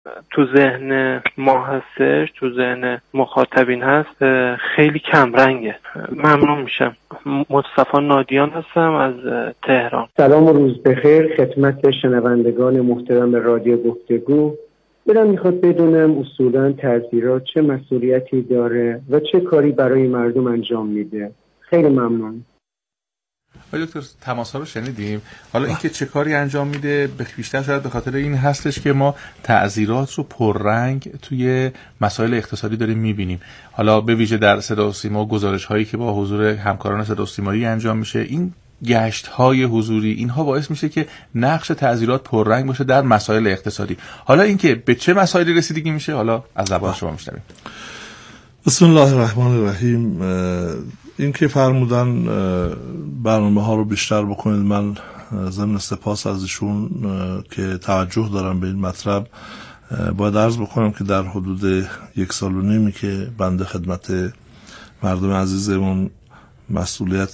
تو ذهن ما هستش، تو ذهن مخاطبین هست، خیلی کمرنگه. ممنون میشم. مصطفی نادیان هستم از تهران. سلام و روز بخیر خدمت شنوندگان محترم رادیو گفتگو. دلم میخواد بدونم اصولاً تعزیرات چه مسئولیتی داره و چه کاری برای مردم انجام میده. خیلی ممنون. دکتر تماس‌ها رو شنیدیم. حالا اینکه چه کاری انجام میده بیشتر شاید به خاطر این هستش که ما تعزیرات رو پررنگ توی مسائل اقتصادی داریم میبینیم. حالا به ویژه در صدا و سیما گزارش هایی که با حضور همکاران صدا و سیمایی انجام میشه، این گشت های حضوری، اینها باعث میشه که نقش تعزیرات پررنگ باشه در مسائل اقتصادی. حالا اینکه به چه مسائلی رسیدگی میشه، حالا از زبان شما میشنویم. بسم الله الرحمن الرحیم. این که فرمودن برنامه ها رو بیشتر بکنید، من ضمن سپاس از ایشون که توجه دارم به این مطلب باید عرض بکنم که در حدود 1.5 سال که بنده خدمت مردم عزیزمون مسئولیت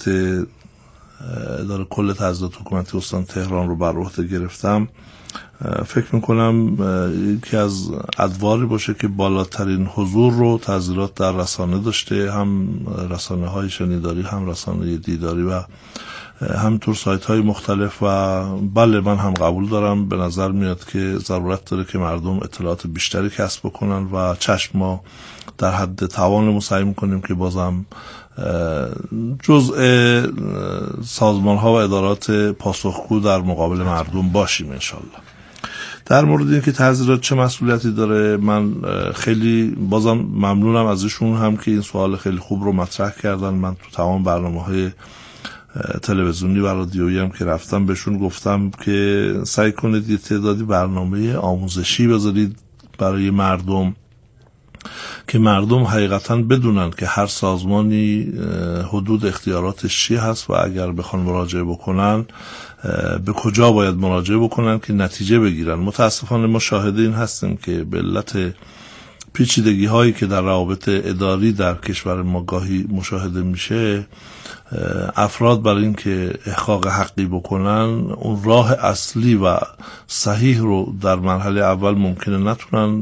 اداره کل تعزیرات حکومتی استان تهران رو بر عهده گرفتم، فکر میکنم یکی از ادواری باشه که بالاترین حضور رو تعزیرات در رسانه داشته، هم رسانه های شنیداری، هم رسانه دیداری و همینطور سایت های مختلف. و بله، من هم قبول دارم، به نظر میاد که ضرورت داره که مردم اطلاعات بیشتری کسب بکنن و چشم ما در حد توانمون سعی میکنیم که بازم جزء سازمان ها و ادارات پاسخگو در مقابل مردم باشیم انشالله. در مورد اینکه تعزیرات چه مسئولیتی داره، من خیلی بازم ممنونم از ایشون هم که این سوال خیلی خوب رو مطرح کردن. من تو تمام برنامه‌های تلویزیونی و رادیویی هم که رفتم بهشون گفتم که سعی کنید یه تعدادی برنامه آموزشی بذارید برای مردم که مردم حقیقتاً بدونن که هر سازمانی حدود اختیاراتش چی هست و اگر بخوان مراجعه بکنن به کجا باید مراجعه بکنن که نتیجه بگیرن. متاسفانه ما شاهد این هستیم که به علت پیچیدگی هایی که در روابط اداری در کشور ما گاهی مشاهده میشه، افراد برای این که احقاق حقی بکنن اون راه اصلی و صحیح رو در مرحله اول ممکنه نتونن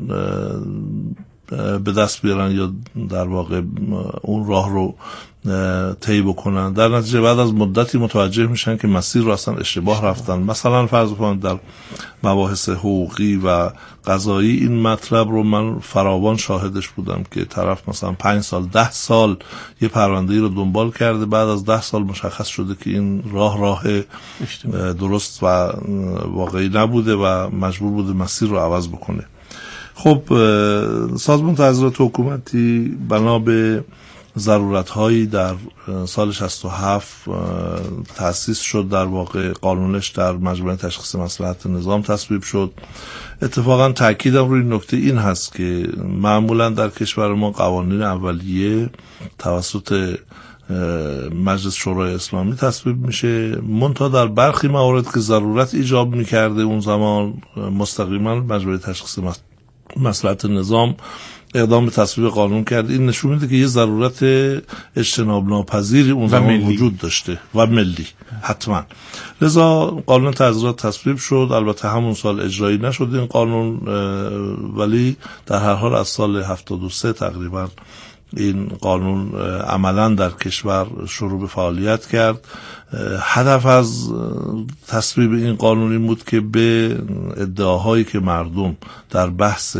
به دست بیارن یا در واقع اون راه رو طی بکنن. در نتیجه بعد از مدتی متوجه میشن که مسیر رو اصلا اشتباه رفتن. مثلا فرض کنید در مباحث حقوقی و قضایی این مطلب رو من فراوان شاهدش بودم که طرف مثلا 5 سال 10 سال یه پرونده‌ای رو دنبال کرده، بعد از 10 سال مشخص شده که این راه درست و واقعی نبوده و مجبور بوده مسیر رو عوض بکنه. خب سازمان تعزیرات حکومتی بنا به ضرورت‌هایی در سال 67 تأسیس شد. در واقع قانونش در مجمع تشخیص مصلحت نظام تصویب شد. اتفاقا تأکیدم روی نکته این هست که معمولا در کشور ما قوانین اولیه توسط مجلس شورای اسلامی تصویب میشه، منتها در برخی موارد که ضرورت ایجاب میکرده اون زمان مستقیما مجمع تشخیص مصلحت نظام اقدام به تصویب قانون کرد. این نشون میده که یه ضرورت اجتناب ناپذیری اون زمان وجود داشته و ملی حتما. لذا قانون تعزیرات تصویب شد. البته همون سال اجرایی نشد این قانون، ولی در هر حال از سال 73 تقریبا این قانون عملا در کشور شروع به فعالیت کرد. هدف از تصویب این قانون این بود که به ادعاهایی که مردم در بحث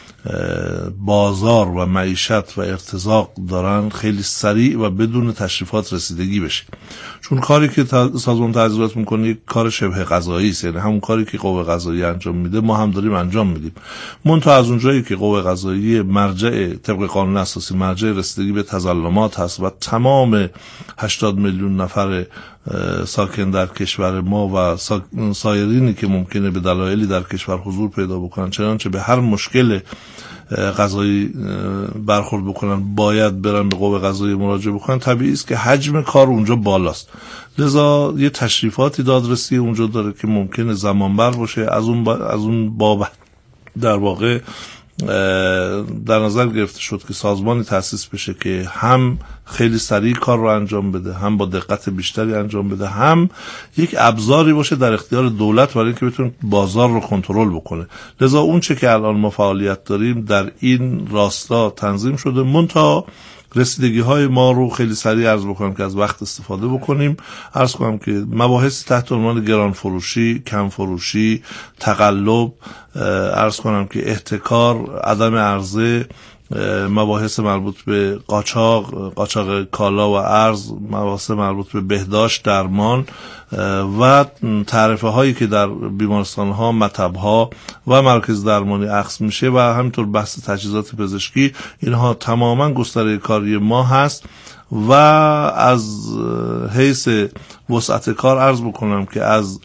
بازار و معیشت و ارتزاق دارن خیلی سریع و بدون تشریفات رسیدگی بشه. چون کاری که سازمان تعزیرات میکنه یک کار شبه قضایی است، یعنی همون کاری که قوه قضاییه انجام میده ما هم داریم انجام میدیم. منتها از اونجایی که قوه قضاییه مرجع طبق قانون اساسی مرجع رسیدگی به تظلمات هست و تمام 80 میلیون نفر ساکن در کشور ما و سایرینی که ممکنه به دلایلی در کشور حضور پیدا بکنن، چنانچه به هر مشکل قضایی برخورد بکنن باید برن به قوه قضایی مراجعه بکنن، طبیعی است که حجم کار اونجا بالاست. لذا یه تشریفاتی دادرسی اونجا داره که ممکنه زمانبر باشه. از اون بابت در واقع در نظر گرفته شد که سازمانی تأسیس بشه که هم خیلی سریع کار رو انجام بده، هم با دقت بیشتری انجام بده، هم یک ابزاری باشه در اختیار دولت برای اینکه بتونه بازار رو کنترل بکنه. لذا اون چه که الان ما فعالیت داریم در این راستا تنظیم شده. منتها رسیدگی های ما رو خیلی سریع عرض بکنم که از وقت استفاده بکنیم. عرض کنم که مباحث تحت عنوان گران فروشی، کم فروشی، تقلب، عرض کنم که احتکار، عدم عرضه، مباحث مربوط به قاچاق کالا و ارز، مباحث مربوط به بهداشت، درمان و تعرفه هایی که در بیمارستان ها، مطب ها و مرکز درمانی اخذ میشه و همینطور بحث تجهیزات پزشکی، اینها تماما گستره کاری ما هست. و از حیث وسعت کار عرض بکنم که از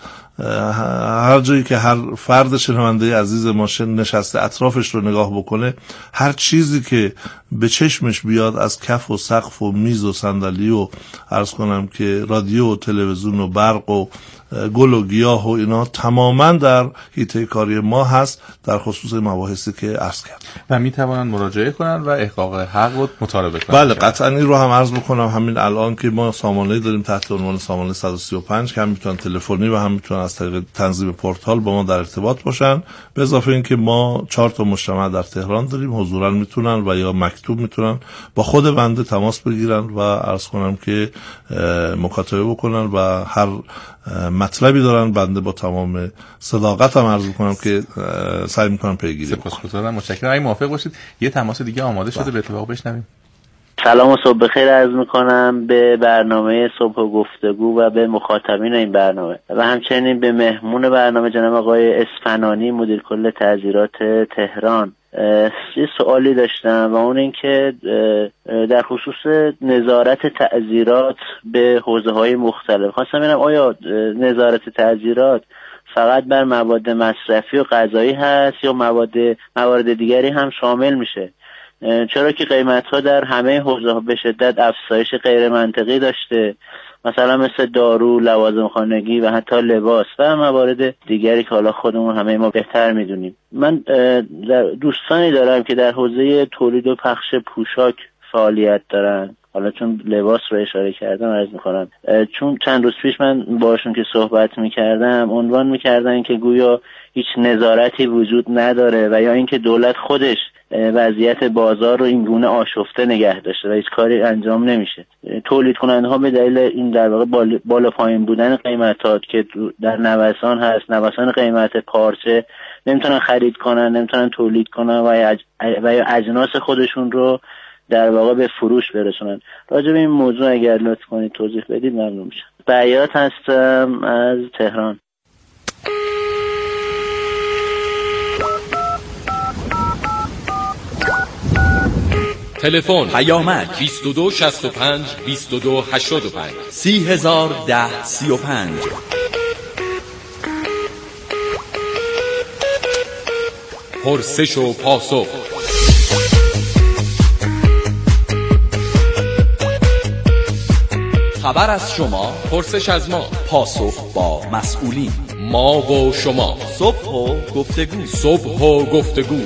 هر جایی که هر فرد شنونده عزیز ما نشسته اطرافش رو نگاه بکنه، هر چیزی که به چشمش بیاد از کف و سقف و میز و صندلی و عرض کنم که رادیو و تلویزیون و برق و گل و گیاه و اینا تماما در حیطه کاری ما هست، در خصوص مباحثی که عرض کردم. و می توانن مراجعه کنن و احقاق حق رو مطالبه کنن. بله قطعا این رو هم عرض بکنم. همین الان که ما سامانه داریم تحت عنوان سامانه 135 که هم میتونن تلفنی و هم میتونن از طریق تنظیم پورتال با ما در ارتباط باشن. به اضافه این که ما 4 تا مجتمع در تهران داریم، حضوراً میتونن و یا مکتوب میتونن با خود بنده تماس بگیرن و عرض کنم که مکاتبه بکنن و هر مطلبی دارن بنده با تمام صداقت هم عرض کنم که سعی میکنم پیگیری کنم. سپاسگزارم، متشکرم. اگه موافق باشید یه تماس دیگه آماده شده، به اتفاق بشنویم. سلام و صبح بخیر عرض میکنم به برنامه صبح و گفتگو و به مخاطبین این برنامه و همچنین به مهمون برنامه جناب آقای اصفهانی مدیر کل تعزیرات تهران. یه سوالی داشتم و اون این که در خصوص نظارت تعزیرات به حوزه‌های مختلف خواستم ببینم آیا نظارت تعزیرات فقط بر مواد مصرفی و غذایی هست یا موارد دیگری هم شامل میشه؟ چرا که قیمت‌ها در همه حوزه‌ها به شدت افزایش غیر منطقی داشته، مثلا مثل دارو، لوازم خانگی و حتی لباس و موارد دیگری که حالا خودمون همه ما بهتر میدونیم. من دوستانی دارم که در حوزه تولید و پخش پوشاک فعالیت دارن. حالا چون لباس رو اشاره کردم عرض می‌کنم، چون چند روز پیش من باشون که صحبت می‌کردم عنوان می‌کردن که گویا هیچ نظارتی وجود نداره و یا اینکه دولت خودش وضعیت بازار رو این گونه آشفته نگه داشته و هیچ کاری انجام نمیشه. تولید کننده ها به دلیل این در واقع بالا پایین بودن قیمتات که در نوسان هست، نوسان قیمت پارچه، نمیتونن خرید کنن، نمیتونن تولید کنن و یا اجناس خودشون رو در واقع به فروش برسونن. راجع به این موضوع اگر لطف کنید توضیح بدید ممنون میشم. بیات هستم از تهران. تلفن پیامک 22 65 22 85 3010 35. پرسش و پاسخ. خبر از شما، پرسش از ما، پاسخ با مسئولین. ما و شما، صبح و گفتگو. صبح و گفتگو.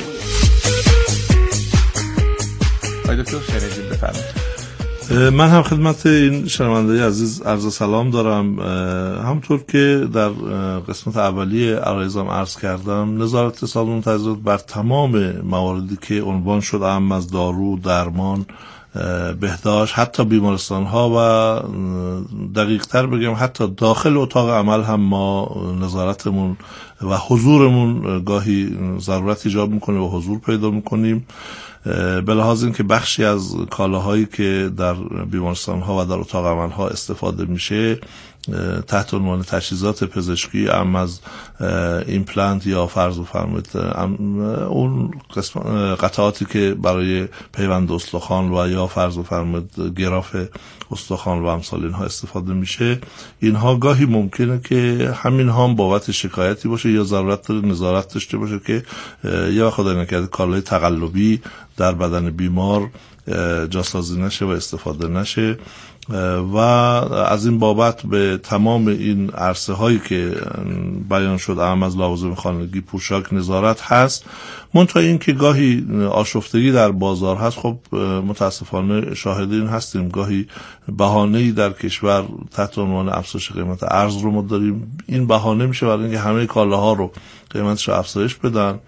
آقای دکتر شنیدید، بفرمایید. من هم خدمت این شنونده عزیز عرض سلام دارم. همونطور که در قسمت اولیه عرایزم عرض کردم، نظارت سازمان تعزیرات بر تمام مواردی که عنوان شد، اهم از دارو، درمان، بهداشت، حتی بیمارستان ها و دقیق تر بگم حتی داخل اتاق عمل هم ما نظارتمون و حضورمون گاهی ضرورت ایجاب میکنه و حضور پیدا میکنیم. به لحاظ این که بخشی از کالاهایی که در بیمارستان ها و در اتاق عمل ها استفاده میشه تحت عنوان تجهیزات پزشکی، اما از ایمپلنت یا فرض بفرمایید اون قطعاتی که برای پیوند استخوان و یا فرض بفرمایید گراف استخوان و امثال اینها استفاده میشه، اینها گاهی ممکنه که همین هم بابت شکایتی باشه یا ضرورت داره نظارت داشته باشه که یا خدای نکرده کالای تقلبی در بدن بیمار جاسازی نشه و استفاده نشه و از این بابت به تمام این عرصه هایی که بیان شد، اهم از لوازم خانگی، پوشاک، نظارت هست. منتها این که گاهی آشفتگی در بازار هست، خب متاسفانه شاهد این هستیم، گاهی بهانه‌ای در کشور تحت عنوان افزایش قیمت ارز رو ما داریم. این بهانه میشه برای اینکه همه کالاها رو قیمتش رو افزایش بدن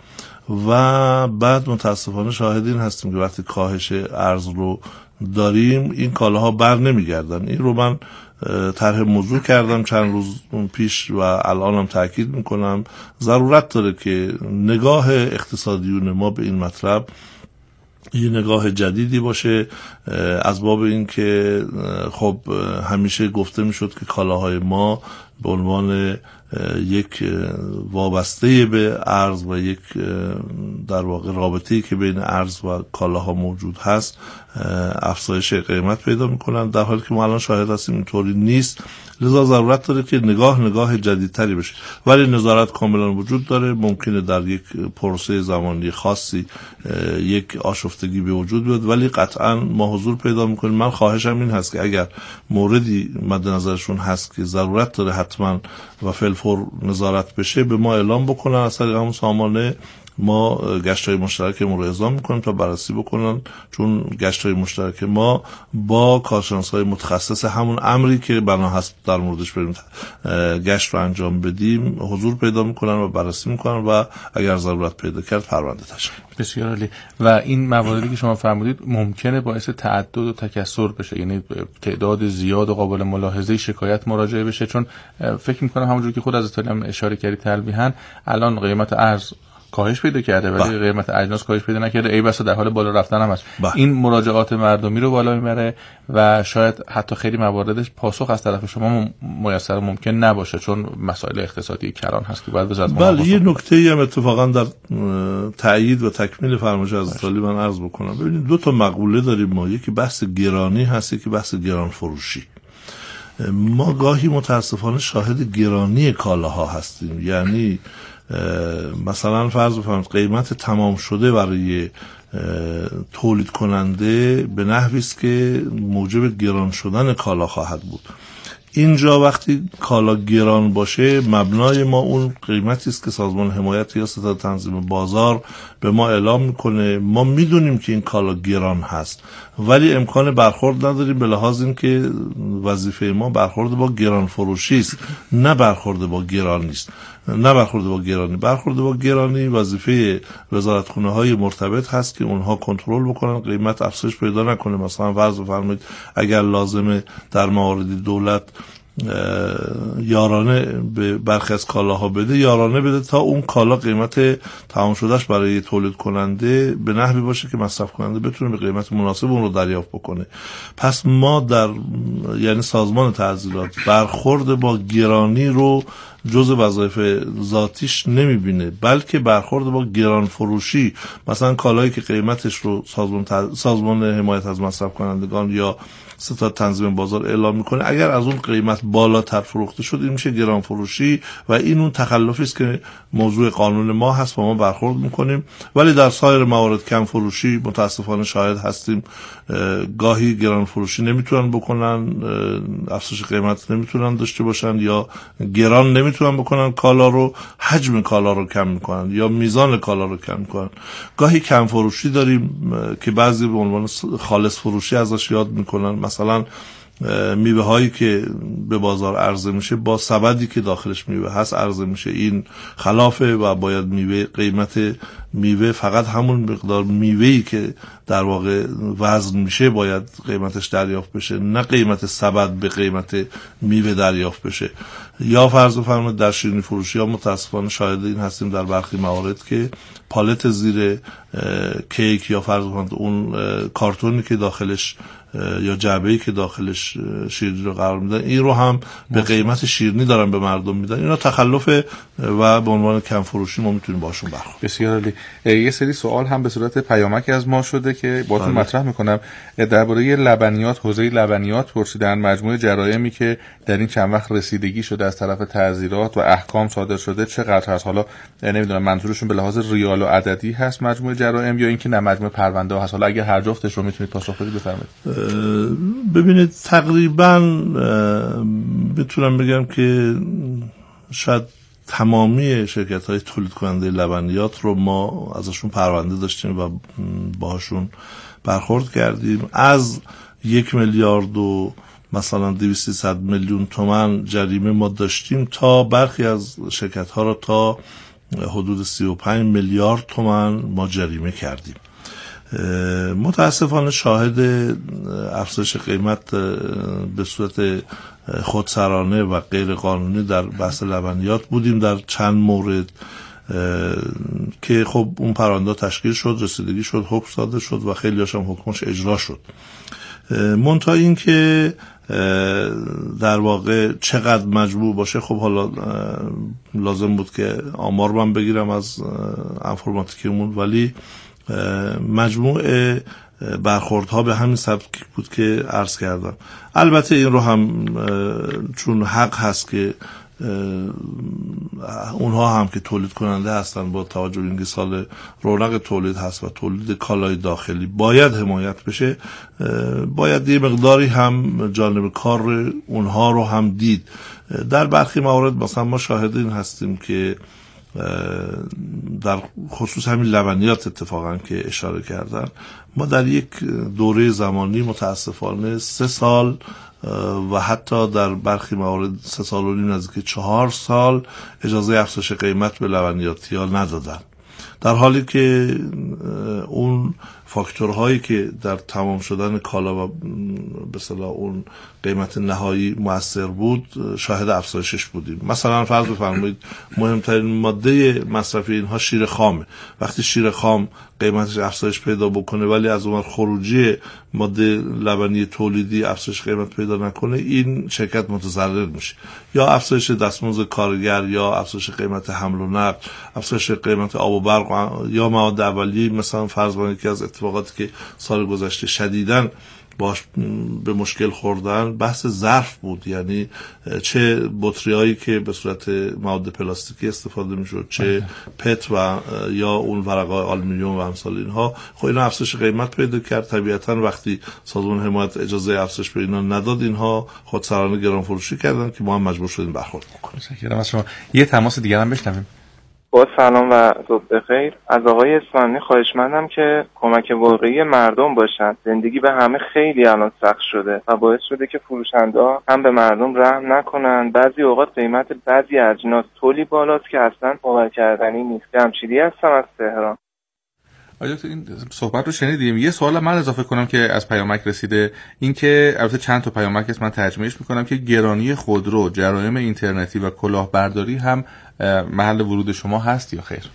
و بعد متاسفانه شاهد این هستیم که وقتی کاهش ارز رو داریم این کالاها بر نمیگردن. این رو من طرح موضوع کردم چند روز پیش و الانم تاکید میکنم، ضرورت داره که نگاه اقتصادیون ما به این مطلب یه نگاه جدیدی باشه، از باب این که خب همیشه گفته میشد که کالاهای ما به عنوان یک وابسته به ارز و یک در واقع رابطه‌ای که بین ارز و کالاها موجود هست افزایش قیمت پیدا میکنن، در حالی که ما الان شاهد هستیم اینطوری نیست. لذا ضرورت داره که نگاه جدیدتری بشه، ولی نظارت کاملا وجود داره. ممکنه در یک پروسه زمانی خاصی یک آشفتگی به وجود بیاد، ولی قطعا ما حضور پیدا میکنیم. من خواهشم این هست که اگر موردی مد نظرشون هست که ضرورت داره حتما و فور نظارت بشه، به ما اعلام بکنن. از طریق همون سامانه ما گشت‌های مشترک رو اعزام میکنیم تا بررسی بکنن، چون گشت‌های مشترک ما با کارشناس‌های متخصص همون امری که بنا هست در موردش بریم گشت رو انجام بدیم حضور پیدا میکنن و بررسی میکنن و اگر ضرورت پیدا کرد پرونده تشکیل. بسیار عالی. و این مواردی که شما فرمودید ممکنه باعث تعدد و تکثر بشه، یعنی تعداد زیاد و قابل ملاحظه شکایت مراجعه بشه، چون فکر میکنم همونجوری که خود از هم اشاره کردید تلویحاً الان قیمت ارز کاهش پیدا کرده ولی قیمت اجناس کاهش پیدا نکرده، ای بسا در حال بالا رفتن هم هست. این مراجعات مردمی رو بالا میبره و شاید حتی خیلی مواردش پاسخ از طرف شما میسر ممکن نباشه، چون مسائل اقتصادی کلان هست که باید وزارت بله. یه نکته‌ای هم اتفاقا در تأیید و تکمیل فرمایش حضرت عالی من عرض بکنم. ببینید دو تا مقوله داریم ما، یکی بحث گرانی هست، یکی بحث گران فروشی. ما گاهی متاسفانه شاهد گرانی کالاها هستیم، یعنی مثلا فرض بفرمایید قیمت تمام شده برای تولید کننده به نحوی است که موجب گران شدن کالا خواهد بود. اینجا وقتی کالا گران باشه مبنای ما اون قیمتی است که سازمان حمایت یا ستاد تنظیم بازار به ما اعلام میکنه. ما میدونیم که این کالا گران هست ولی امکان برخورد نداریم، به لحاظ این که وظیفه ما برخورد با گران فروشی است، نه برخورد با گران نیست، نه برخورد با گرانی. برخورد با گرانی وظیفه وزارتخونه های مرتبط هست که اونها کنترل بکنن قیمت افزایش پیدا نکنه. مثلا فرض بفرمایید اگر لازمه در مواردی دولت یارانه به برخی از کالاها بده، یارانه بده تا اون کالا قیمت تمام شدهش برای تولید کننده به نحوی باشه که مصرف کننده بتونه به قیمت مناسب اون رو دریافت بکنه. پس ما یعنی سازمان تعزیرات برخورد با گرانی رو جز وظایف ذاتیش نمیبینه، بلکه برخورد با گران فروشی، مثلا کالایی که قیمتش رو سازمان حمایت از مصرف کنندگان یا ستاد تنظیم بازار اعلام میکنه، اگر از اون قیمت بالاتر فروخته شد این میشه گران فروشی و این اون تخلفی است که موضوع قانون ما هست و ما برخورد میکنیم. ولی در سایر موارد کم فروشی متاسفانه شاهد هستیم گاهی گران فروشی نمیتونن بکنن، افزایش قیمت نمیتونن داشته باشن یا گران نمیتونن بکنن کالا رو، حجم کالا رو کم میکنن یا میزان کالا رو کم میکنن. گاهی کم فروشی داریم که بعضی به عنوان خالص فروشی ازش یاد میکنن، مثلا میوه هایی که به بازار عرضه میشه با سبدی که داخلش میوه هست عرضه میشه، این خلافه و باید قیمت میوه فقط همون مقدار میوهی که در واقع وزن میشه باید قیمتش دریافت بشه، نه قیمت سبد به قیمت میوه دریافت بشه. یا فرض بفرمایید در شیرینی فروشی ها متاسفانه شاهد این هستیم در برخی موارد که پالت زیر کیک یا فرض بفرمایید اون کارتونی که داخلش یا جعبه‌ای که داخلش شیرینی رو قرار میدن این رو هم به قیمت شیرینی دارن به مردم میدن. اینا تخلف و به عنوان کم فروشی ما میتونیم باشون برخورد. بسیار عالی. یه سری سوال هم به صورت پیامک از ما شده که باهاتون مطرح میکنم. درباره لبنیات، حوزه لبنیات پرسیدن. مجموعه جرایمی که در این چند وقت رسیدگی شده از طرف تعزیرات و احکام صادر شده چقدر هست؟ حالا نمیدونم منظورشون به لحاظ ریال و عددی هست مجموعه جرایم یا اینکه نه مجموعه پرونده ها هست؟ حالا اگه هر جفتش رو میتونید پاسخ بدید بفرمایید. ببینید تقریبا میتونم بگم که شاید تمامی شرکت‌های تولید کننده لبنیات رو ما ازشون پرونده داشتیم و باهاشون برخورد کردیم. از 1 میلیارد و مثلا 200 میلیون تومان جریمه ما داشتیم تا برخی از شرکت‌ها رو تا حدود 35 میلیارد تومان ما جریمه کردیم. متاسفانه شاهد افزایش قیمت به صورت خودسرانه و غیر قانونی در بحث لبنیات بودیم در چند مورد که خب اون پرونده تشکیل شد، رسیدگی شد، حکم صادر شد و خیلی هاشم حکمش اجرا شد. منتها این که در واقع چقدر مجموع باشه، خب حالا لازم بود که آمار من بگیرم از انفرماتیکمون، ولی مجموع برخوردها به همین سبک بود که عرض کردم. البته این رو هم چون حق هست که اونها هم که تولید کننده هستن با توجه به اینکه سال رونق تولید هست و تولید کالای داخلی باید حمایت بشه، باید یه مقداری هم جانب کار اونها رو هم دید. در برخی موارد مثلا ما شاهد این هستیم که در خصوص همین لبنیات اتفاقا که اشاره کردن، ما در یک دوره زمانی متاسفانه 3 سال و حتی در برخی موارد 3 سال و نیم نزدیک 4 سال اجازه افزایش قیمت به لبنیاتی ها ندادن، در حالی که اون فاکتورهایی که در تمام شدن کالا و به اصطلاح اون قیمت نهایی مؤثر بود شاهد افزایشش بودیم. مثلا فرض بفرمایید مهمترین ماده مصرفی اینها شیر خامه. وقتی شیر خام قیمتش افزایش پیدا بکنه ولی از اون خروجی ماده لبنی تولیدی افزایش قیمت پیدا نکنه، این شرکت متضرر میشه. یا افزایش دستمزد کارگر، یا افزایش قیمت حمل و نقل، افزایش قیمت آب و برق، یا مواد اولیه. مثلا فرض کنید که از اتفاقاتی که سال گذشته شدیداً باش به مشکل خوردن بحث ظرف بود، یعنی چه بطریایی که به صورت مواد پلاستیکی استفاده میشد، چه پت و یا اون ورقای آلومینیوم و امثال اینها. خب اینا افزایش قیمت پیدا کرد. طبیعتا وقتی سازمان حمایت اجازه افزایش به اینا نداد، اینها خودسرانه گران فروشی کردن که ما هم مجبور شدیم برخورد بکنیم. متشکرم از شما. یه تماس دیگه هم بشنویم. با سلام و صبح بخیر. از آقای اصفهانی خواهشمندم که کمک واقعی مردم باشن. زندگی به همه خیلی الان سخت شده و باعث شده که فروشنده‌ها هم به مردم رحم نکنن. بعضی اوقات قیمت بعضی اجناس طوری بالاست که اصلا باور کردنی نیست. جمشیدی هستم از تهران. آیا تو این صحبت رو شنیدیم؟ یه سوال من اضافه کنم که از پیامک رسیده، این که البته چند تا پیامک است من ترجمهش میکنم، که گرانی خودرو، جرایم اینترنتی و کلاهبرداری هم محل ورود شما هست یا خیر؟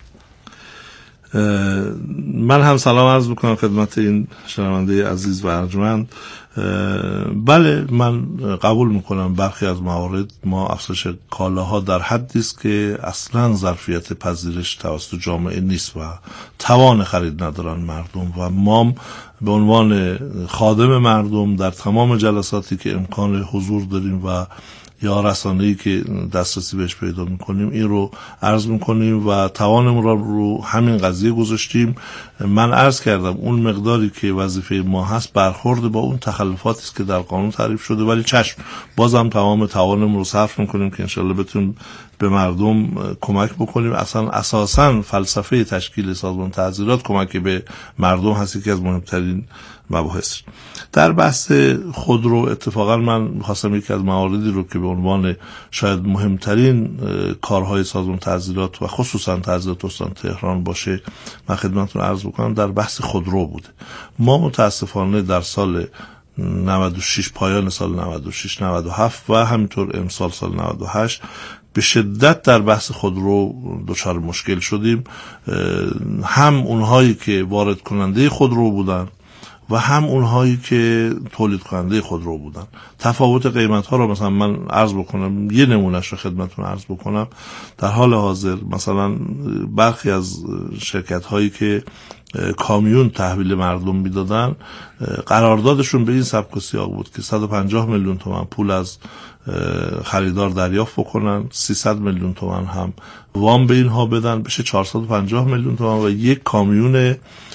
من هم سلام عرض میکنم خدمت این شنونده عزیز و ارجمند. بله، من قبول میکنم برخی از موارد ما افزایش کالاها در حدی است که اصلا ظرفیت پذیرش توسط جامعه نیست و توان خرید ندارن مردم، و ما به عنوان خادم مردم در تمام جلساتی که امکان حضور داریم و یا رسانه‌ای که دسترسی بهش پیدا میکنیم این رو عرض میکنیم و توانمون رو همین قضیه گذاشتیم. من عرض کردم اون مقداری که وظیفه ما هست برخورد با اون تخلفاتی است که در قانون تعریف شده، ولی چشم بازم تمام توانمون رو صرف میکنیم که انشالله بتونیم به مردم کمک بکنیم. اصلا اساساً فلسفه تشکیل سازمان تعزیرات کمک به مردم هست که از مهمترین مباحث. در بحث خودرو اتفاقا من می‌خواستم یکی از مواردی رو که به عنوان شاید مهمترین کارهای سازمان تعزیرات و خصوصا تعزیرات استان تهران باشه من خدمتتون عرض بکنم، در بحث خودرو بوده. ما متاسفانه در سال 96 پایان سال 96 97 و همینطور امسال سال 98 به شدت در بحث خودرو دچار مشکل شدیم. هم اونهایی که وارد کننده خودرو بودن و هم اونهایی که تولید کننده خودرو بودن. تفاوت قیمت ها رو مثلا من عرض بکنم، یه نمونهش رو خدمتتون عرض بکنم. در حال حاضر مثلا برخی از شرکت هایی که کامیون تحویل مردم میدادن، قراردادشون به این سبک و سیاق بود که 150 میلیون تومان پول از خریدار دریافت بکنن، 300 میلیون تومان هم وام به اینها بدن، بشه 450 میلیون تومان و یک کامیون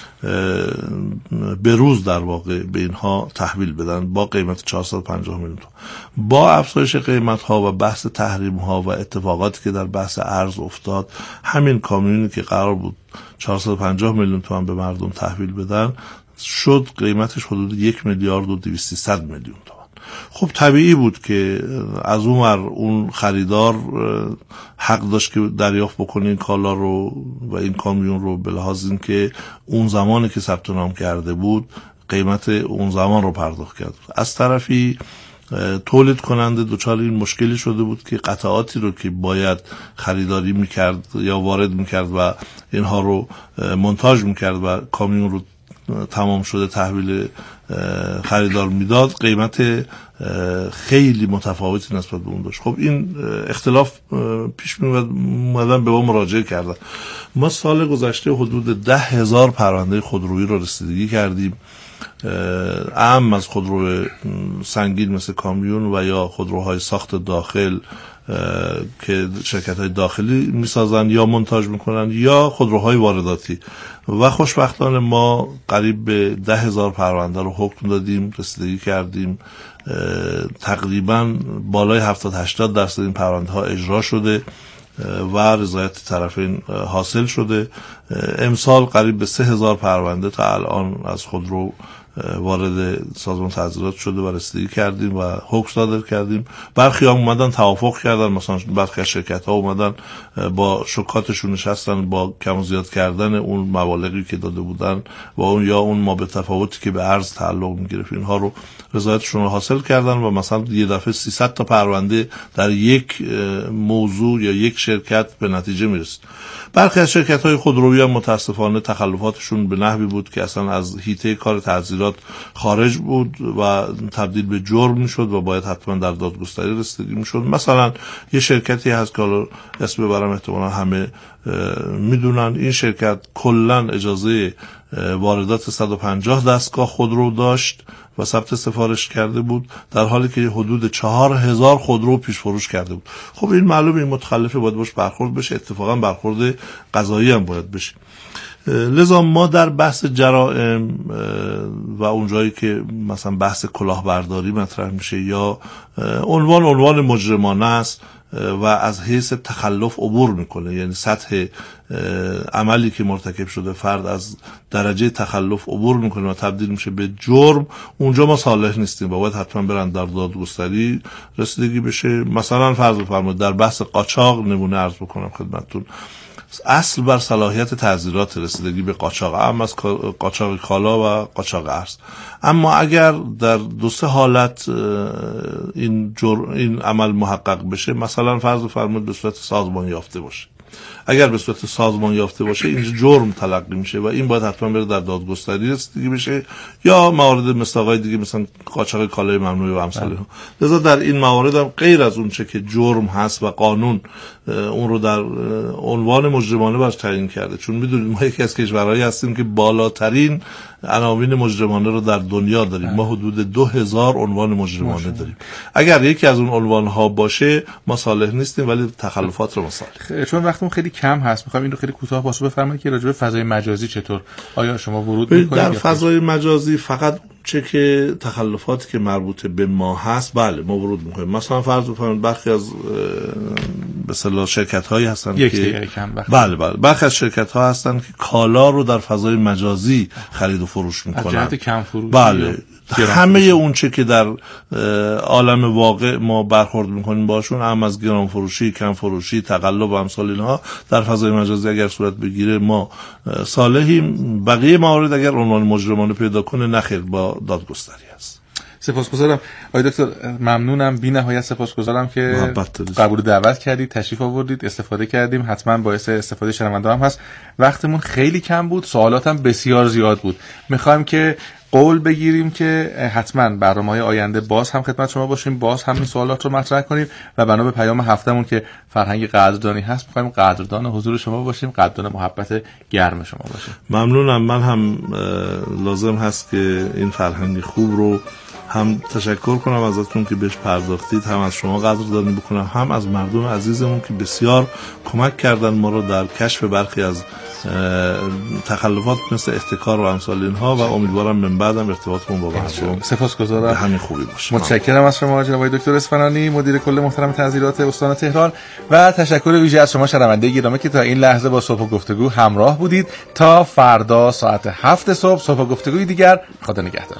به روز در واقع به اینها تحویل بدن با قیمت 450 میلیون تومان. با افزایش قیمت ها و بحث تحریم ها و اتفاقاتی که در بحث ارز افتاد، همین کامیونی که قرار بود 450 میلیون تومان به مردم تحویل بدن شد قیمتش حدود 1 میلیارد و 200 میلیون تومان. خب طبیعی بود که از اون خریدار حق داشت که دریافت بکنه این کالا رو و این کامیون رو، به لحاظ این که اون زمانی که ثبت نام کرده بود قیمت اون زمان رو پرداخت کرد. از طرفی تولید کننده دچار این مشکلی شده بود که قطعاتی رو که باید خریداری میکرد یا وارد میکرد و اینها رو مونتاژ میکرد و کامیون رو تمام شده تحویل خریدار میداد، قیمت خیلی متفاوتی نسبت به اون داشت. خب این اختلاف پیش اومدن به ما مراجعه کردن. ما سال گذشته حدود 10,000 پرونده خودرویی رو رسیدگی کردیم، اهم از خودرو سنگین مثل کامیون و یا خودروهای ساخت داخل که شرکت‌های داخلی میسازن یا منتاج میکنن یا خودروهای وارداتی. و خوشبختانه ما قریب به 10,000 پرونده رو حکم دادیم، رسیدگی کردیم. تقریبا بالای 70-80% این پرونده ها اجرا شده و رضایت طرفین حاصل شده. امسال قریب به 3,000 پرونده تا الان از خودرو وارد سازمان تعزیرات شده و رسیدگی کردیم و حکم صادر کردیم. برخی هم اومدن توافق کردن، مثلا برخی از شرکت ها اومدن با شکاتشون نشستن با کم و زیاد کردن اون مبالغی که داده بودن و اون یا اون ما به تفاوتی که به ارز تعلق میگرفت اینها رو رضایتشون رو حاصل کردن و مثلا یه دفعه 300 تا پرونده در یک موضوع یا یک شرکت به نتیجه میرسید. برخی از شرکت های خودرویی هم متاسفانه تخلفاتشون به نحوی بود که اصلا از حیطه کار تعزیرات خارج بود و تبدیل به جرم میشد و باید حتما در دادگستری رسیدگی میشد. مثلا یه شرکتی هست که حالا اسم ببرم احتمالا همه میدونن، این شرکت کلا اجازه واردات 150 دستگاه خودرو داشت و ثبت سفارش کرده بود، در حالی که حدود 4,000 خودرو پیش فروش کرده بود. خب این معلومه این متخلفه باید باش برخورد بشه، اتفاقا برخورد قضایی هم باید بشه. لذا ما در بحث جرائم و اونجایی که مثلا بحث کلاهبرداری مطرح میشه یا عنوان مجرمانه است و از حیث تخلف عبور میکنه، یعنی سطح عملی که مرتکب شده فرد از درجه تخلف عبور میکنه و تبدیل میشه به جرم، اونجا ما صالح نیستیم و باید حتما برن در دادگستری رسیدگی بشه. مثلا فرض بفرمایید در بحث قاچاق نمونه عرض بکنم خدمتتون، اصل بر صلاحیت تعزیرات رسیدگی به قاچاق، اما از قاچاق کالا و قاچاق ارز. اما اگر در 2-3 حالت این عمل محقق بشه، مثلا فرض بفرمایید به صورت سازمان یافته باشه، اگر به صورت سازمان یافته باشه اینجا جرم تلقی میشه و این باید حتما بره در دادگستری رسیدگی بشه یا موارد مثل آقای دیگه مثلا قاچاق کالای ممنوعه و امثال ها. لذا در این موارد هم غیر از اون چه که جرم هست و قانون اون رو در عنوان مجرمانه باش تعیین کرده، چون میدونید ما یکی از کشورهایی هستیم که بالاترین عناوین مجرمانه رو در دنیا داریم. ما حدود 2,000 عنوان مجرمانه داریم. اگر یکی از اون عنوان ها باشه ما صالح نیستیم، ولی تخلفات رو مصالح. چون وقتمون خیلی کم هست میخوام این رو خیلی کوتاه پاسخ بفرمایید که راجع به فضای مجازی چطور آیا شما ورود میکنید؟ در فضای مجازی فقط چه که تخلفاتی که مربوط به ما هست بله ما ورود میکنیم. مثلا فرض بفرمایید برخی از به اصطلاح شرکت هایی هستن که بله برخی از شرکت ها هستن که کالا رو در فضای مجازی خرید و فروش میکنن از جهت کم فروشی. بله همه اون چه که در عالم واقع ما برخورد میکنیم باشون، هم از گران فروشی، کم فروشی، تقلب و امثال اینها در فضای مجازی اگر صورت بگیره ما صالحیم. بقیه موارد اگر عنوان مجرمانه پیدا کنه نخیر با دادگستری است. سپاسگزارم آقای دکتر، ممنونم، بی نهایت سپاسگزارم که قبول دعوت کردید، تشریف آوردید، استفاده کردیم. حتما باعث استفاده شنونده هم هست. وقتمون خیلی کم بود، سوالاتم بسیار زیاد بود. میخوایم که قول بگیریم که حتما برنامه‌های آینده باز هم خدمت شما باشیم، باز هم این سوالات رو مطرح کنیم و بنا به پیام هفتمون که فرهنگ قدردانی هست می‌خوایم قدردان حضور شما باشیم، قدردان محبت گرم شما باشیم. ممنونم. من هم لازم هست که این فرهنگ خوب رو هم تشکر کنم ازتون که بهش پرداختید، هم از شما قدردانی بکنم، هم از مردم عزیزمون که بسیار کمک کردن ما رو در کشف برخی از تخلفات مثل احتکار و امثال اینها و امیدوارم من بعدم ارتباطمون با مردم سپاسگزارم همین خوبی باشه. متشکرم از شما جناب دکتر اصفهانی، مدیر کل محترم تعزیرات استان تهران، و تشکر ویژه از شما شنونده گرامی که تا این لحظه با صبح گفتگو همراه بودید. تا فردا ساعت 7 صبح گفتگوی دیگر. خدا نگهدار.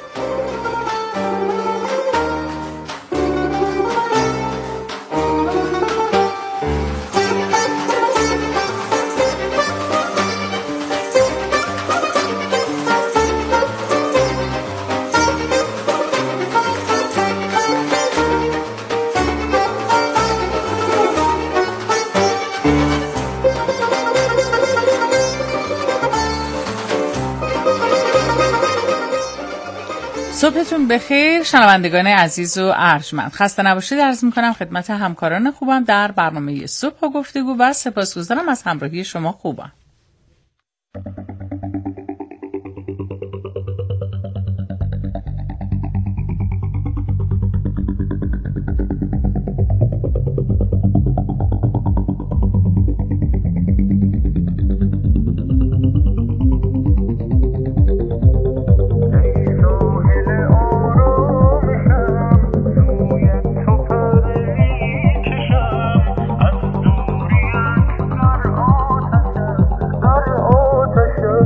صبحتون بخیر شنوندگان عزیز و ارجمند. خسته نباشید عرض می‌کنم خدمت همکاران خوبم در برنامه صبح گفتگو و سپاسگزارم از همراهی شما خوبم. در آتش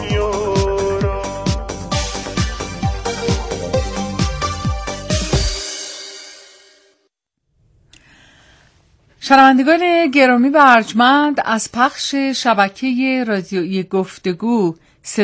شنوندگان گرامی و ارجمند، از پخش شبکه رادیویی گفتگو